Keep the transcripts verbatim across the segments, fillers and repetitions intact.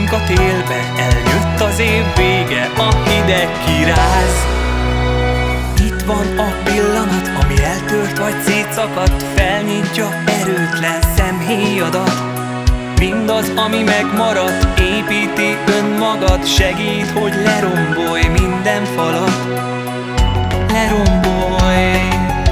Belenézünk a télbe, eljött az év vége, a hideg kiráz. Itt van a pillanat, ami eltört vagy szétszakadt, felnyitja erőtlen szemhéjadat. Mindaz, ami megmaradt, építi önmagad, segít, hogy lerombolj minden falat. Lerombolj,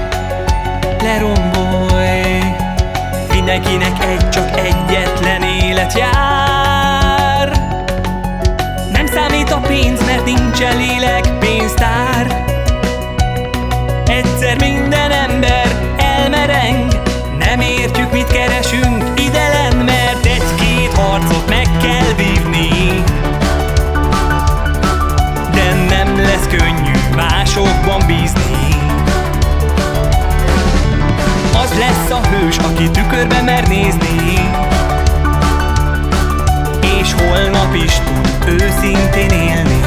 lerombolj. Mindenkinek egy, csak egyetlen élet jár. Nem számít a pénz, mert nincsen lélek pénztár. Egyszer minden ember elmereng, nem értjük, mit keresünk idelen, mert egy-két harcot meg kell vívni. De nem lesz könnyű másokban bízni. Az lesz a hős, aki tükörbe mer nézni, és holnap is tud őszintén élni.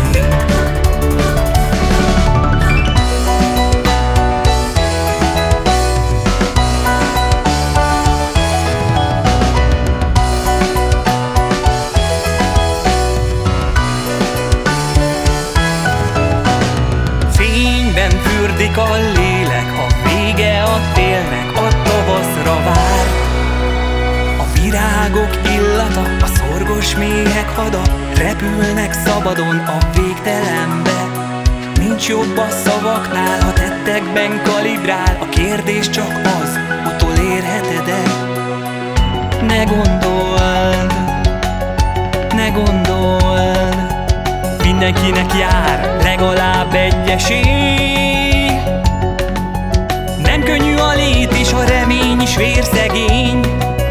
Fényben fürdik a lélek, a vége a télnek, a tavaszra vár. A virágok illata, a szorgos méhek hada, repülnek szabadon a végtelenbe. Nincs jobb a szavaknál, ha tettekben kalibrál. A kérdés csak az, utolérheted-e? Ne gondold, ne gondold, mindenkinek jár legalább egy esély. Nem könnyű a lét, és a remény is vérszegény.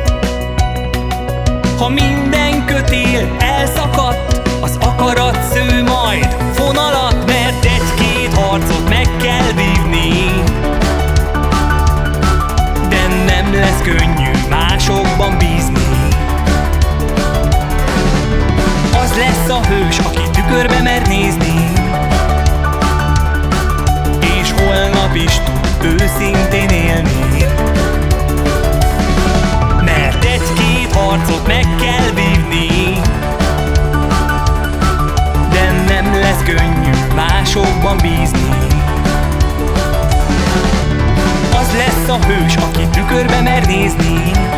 Ha minden kötél elszakadt, az akarat sző majd fonalat, mert egy-két harcot meg kell vívni. De nem lesz könnyű másokban bízni. Az lesz a hős, aki tükörbe mer nézni, és holnap is tud őszintén élni. Mert egy-két harcot meg kell vívni, de nem lesz könnyű másokban bízni. Az lesz a hős, aki tükörbe mer nézni,